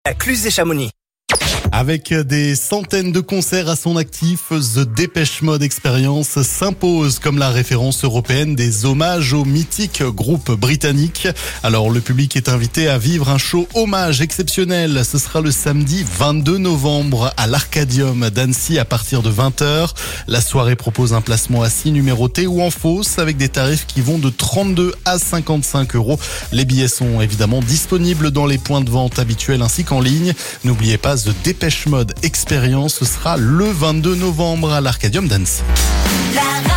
à Cluse et Chamonix. Avec des centaines de concerts à son actif, The Depeche Mode Experience s'impose comme la référence européenne des hommages au mythique groupe britannique. Alors le public est invité à vivre un show hommage exceptionnel. Ce sera le samedi 22 novembre à l'Arcadium d'Annecy à partir de 20h. La soirée propose un placement assis numéroté ou en fosse avec des tarifs qui vont de 32 à 55 euros. Les billets sont évidemment disponibles dans les points de vente habituels ainsi qu'en ligne. N'oubliez pas The Depeche Mode Experience, ce sera le 22 novembre à l'Arcadium d'Annecy.